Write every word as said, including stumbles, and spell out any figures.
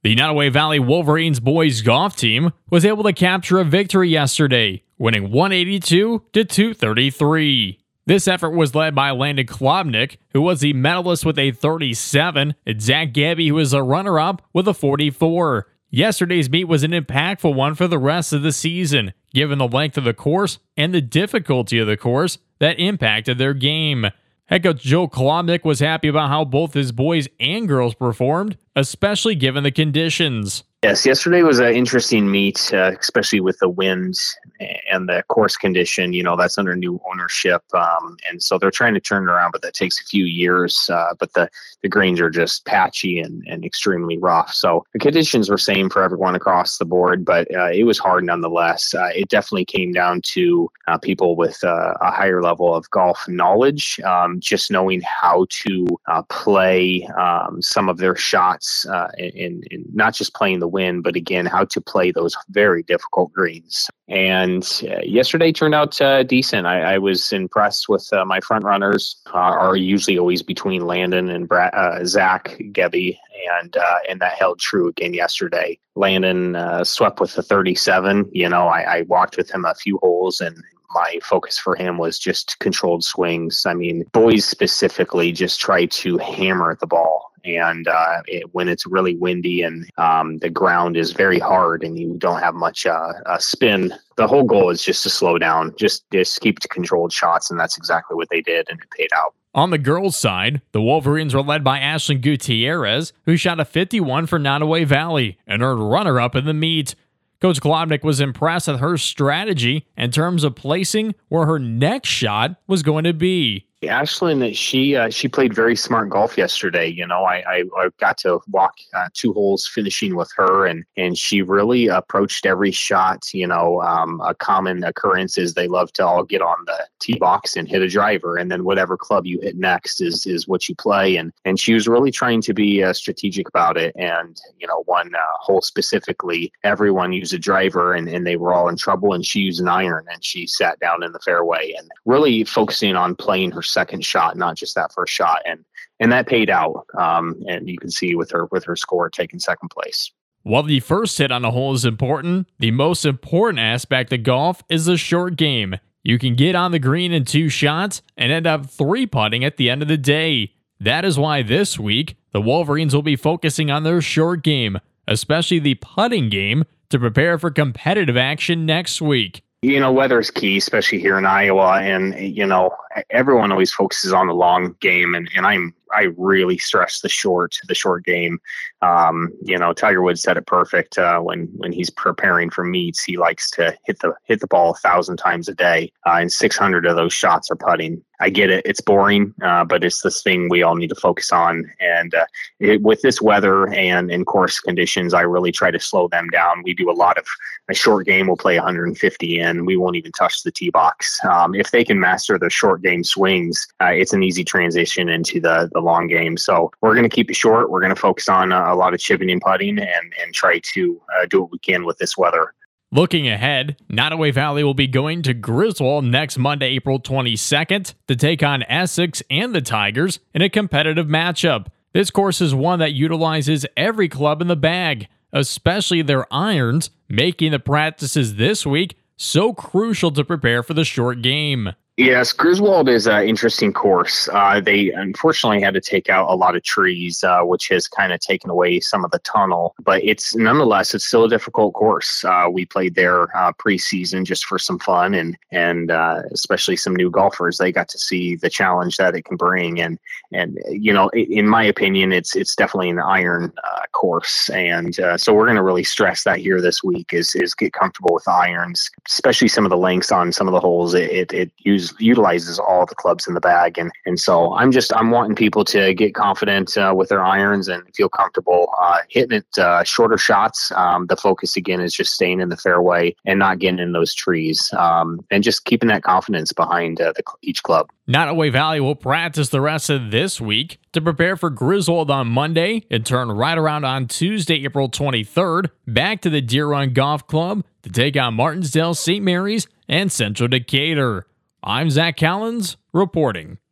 The Nottoway Valley Wolverines boys golf team was able to capture a victory yesterday, winning one eighty-two to two thirty-three. This effort was led by Landon Klobnik, who was the medalist with a thirty-seven, and Zach Gabby, who was a runner-up with a forty-four. Yesterday's meet was an impactful one for the rest of the season, given the length of the course and the difficulty of the course that impacted their game. Head coach Joe Klobnik was happy about how both his boys and girls performed, especially given the conditions. Yes, yesterday was an interesting meet, uh, especially with the wind and the course condition. You know, that's under new ownership. Um, and so they're trying to turn it around, but that takes a few years. Uh, but the, the greens are just patchy and, and extremely rough. So the conditions were same for everyone across the board, but uh, it was hard nonetheless. Uh, it definitely came down to uh, people with uh, a higher level of golf knowledge, um, just knowing how to uh, play um, some of their shots uh, in, in not just playing the win, but again, how to play those very difficult greens. And uh, yesterday turned out uh, decent. I, I was impressed with uh, my front runners. Uh, are usually always between Landon and Brad, uh, Zach Gebby, and uh, and that held true again yesterday. Landon uh, swept with a thirty-seven. You know, I, I walked with him a few holes, and my focus for him was just controlled swings. I mean, boys specifically just try to hammer at the ball. And uh, it, when it's really windy and um, the ground is very hard and you don't have much uh, uh, spin, the whole goal is just to slow down, just, just keep controlled shots. And that's exactly what they did, and it paid out. On the girls' side, the Wolverines were led by Ashlyn Gutierrez, who shot a fifty-one for Nottoway Valley and earned runner-up in the meet. Coach Klobnik was impressed with her strategy in terms of placing where her next shot was going to be. Ashlyn, she uh, she played very smart golf yesterday. You know, I, I, I got to walk uh, two holes finishing with her, and, and she really approached every shot. You know, um, a common occurrence is they love to all get on the tee box and hit a driver, and then whatever club you hit next is is what you play. And and she was really trying to be uh, strategic about it. And, you know, one uh, hole specifically, everyone used a driver, and, and they were all in trouble, and she used an iron, and she sat down in the fairway and really focusing on playing her second shot, not just that first shot, and and that paid out. Um, and you can see with her with her score taking second place. While the first hit on a hole is important, the most important aspect of golf is the short game. You can get on the green in two shots and end up three putting at the end of the day. That is why this week the Wolverines will be focusing on their short game, especially the putting game, to prepare for competitive action next week. You know, weather is key, especially here in Iowa. And, you know, everyone always focuses on the long game. And, and I'm, I really stress the short, the short game. Um, you know, Tiger Woods said it perfect. Uh, when, when he's preparing for meets, he likes to hit the, hit the ball a thousand times a day. Uh, and six hundred of those shots are putting. I get it. It's boring, uh, but it's this thing we all need to focus on. And uh, it, with this weather and in course conditions, I really try to slow them down. We do a lot of a short game. We'll play one hundred fifty in. We won't even touch the tee box. Um, if they can master their short game swings, uh, it's an easy transition into the, the long game. So we're going to keep it short. We're going to focus on uh, a lot of chipping and putting and, and try to uh, do what we can with this weather. Looking ahead, Nottoway Valley will be going to Griswold next Monday, April twenty-second, to take on Essex and the Tigers in a competitive matchup. This course is one that utilizes every club in the bag, especially their irons, making the practices this week so crucial to prepare for the short game. Yes, Griswold is an interesting course. Uh, they unfortunately had to take out a lot of trees, uh, which has kind of taken away some of the tunnel. But it's nonetheless, it's still a difficult course. Uh, we played there uh, preseason just for some fun, and and uh, especially some new golfers. They got to see the challenge that it can bring. And and you know, in my opinion, it's it's definitely an iron uh, course. And uh, so we're going to really stress that here this week is is get comfortable with irons, especially some of the lengths on some of the holes. It it, it uses utilizes all the clubs in the bag. And, and so I'm just, I'm wanting people to get confident uh, with their irons and feel comfortable uh, hitting it uh, shorter shots. Um, the focus again is just staying in the fairway and not getting in those trees um, and just keeping that confidence behind uh, the, each club. Nottoway Valley will practice the rest of this week to prepare for Griswold on Monday and turn right around on Tuesday, April twenty-third, back to the Deer Run Golf Club to take on Martinsdale, Saint Mary's, and Central Decatur. I'm Zach Callens reporting.